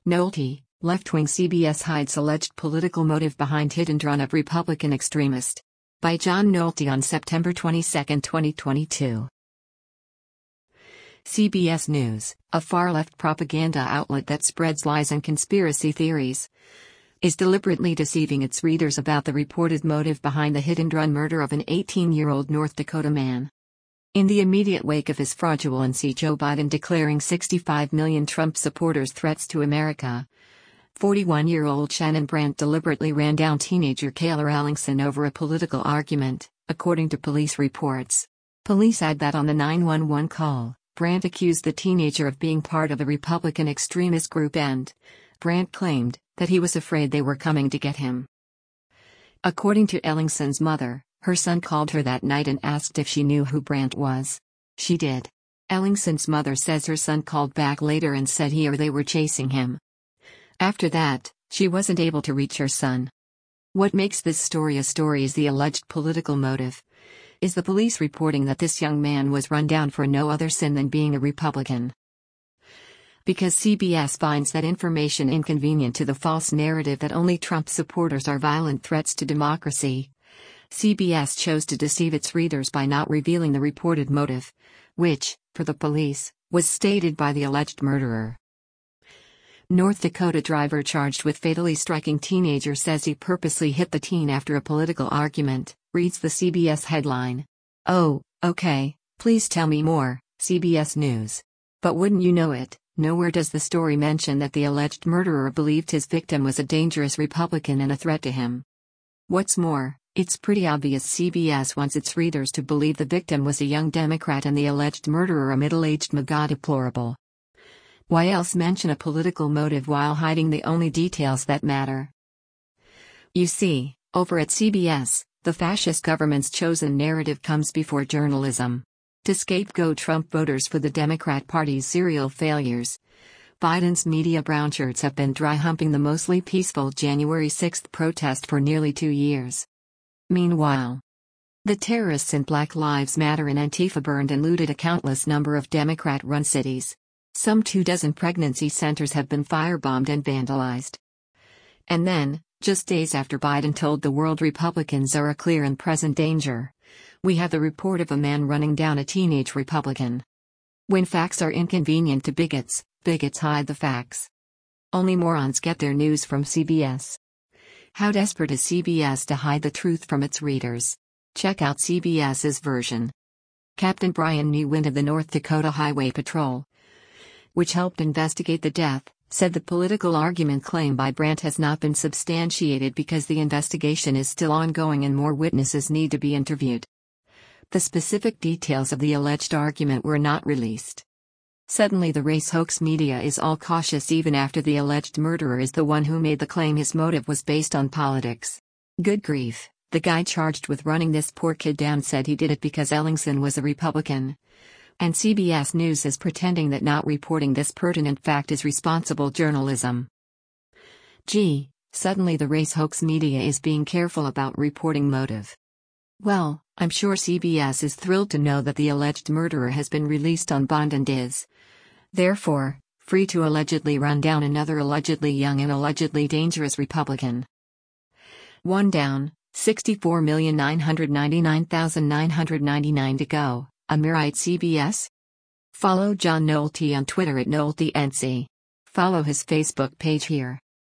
Nolte, left-wing CBS hides alleged political motive behind hit-and-run of Republican extremist. By John Nolte on September 22, 2022. CBS News, a far-left propaganda outlet that spreads lies and conspiracy theories, is deliberately deceiving its readers about the reported motive behind the hit-and-run murder of an 18-year-old North Dakota man. In the immediate wake of his fraudulency, Joe Biden declaring 65 million Trump supporters threats to America, 41-year-old Shannon Brandt deliberately ran down teenager Kayla Ellingson over a political argument, according to police reports. Police add that on the 911 call, Brandt accused the teenager of being part of a Republican extremist group and Brandt claimed that he was afraid they were coming to get him. According to Ellingson's mother, her son called her that night and asked if she knew who Brandt was. She did. Ellingson's mother says her son called back later and said he or they were chasing him. After that, she wasn't able to reach her son. What makes this story a story is the alleged political motive. Is the police reporting that this young man was run down for no other sin than being a Republican. Because CBS finds that information inconvenient to the false narrative that only Trump supporters are violent threats to democracy, CBS chose to deceive its readers by not revealing the reported motive, which, for the police, was stated by the alleged murderer. North Dakota driver charged with fatally striking teenager says he purposely hit the teen after a political argument, reads the CBS headline. Oh, okay, please tell me more, CBS News. But wouldn't you know it, nowhere does the story mention that the alleged murderer believed his victim was a dangerous Republican and a threat to him. What's more, it's pretty obvious CBS wants its readers to believe the victim was a young Democrat and the alleged murderer a middle-aged MAGA deplorable. Why else mention a political motive while hiding the only details that matter? You see, over at CBS, the fascist government's chosen narrative comes before journalism. To scapegoat Trump voters for the Democrat Party's serial failures, Biden's media brownshirts have been dry-humping the mostly peaceful January 6 protest for nearly 2 years. Meanwhile, the terrorists in Black Lives Matter and Antifa burned and looted a countless number of Democrat-run cities. Some 24 pregnancy centers have been firebombed and vandalized. And then, just days after Biden told the world Republicans are a clear and present danger, we have the report of a man running down a teenage Republican. When facts are inconvenient to bigots, bigots hide the facts. Only morons get their news from CBS. How desperate is CBS to hide the truth from its readers? Check out CBS's version. Captain Brian Newwind of the North Dakota Highway Patrol, which helped investigate the death, said the political argument claim by Brandt has not been substantiated because the investigation is still ongoing and more witnesses need to be interviewed. The specific details of the alleged argument were not released. Suddenly the race hoax media is all cautious even after the alleged murderer is the one who made the claim his motive was based on politics. Good grief, the guy charged with running this poor kid down said he did it because Ellingson was a Republican. And CBS News is pretending that not reporting this pertinent fact is responsible journalism. Gee, suddenly the race hoax media is being careful about reporting motive. Well, I'm sure CBS is thrilled to know that the alleged murderer has been released on bond and is, therefore, free to allegedly run down another allegedly young and allegedly dangerous Republican. One down, 64,999,999 to go. Amirite CBS? Follow John Nolte on Twitter at NolteNC. Follow his Facebook page here.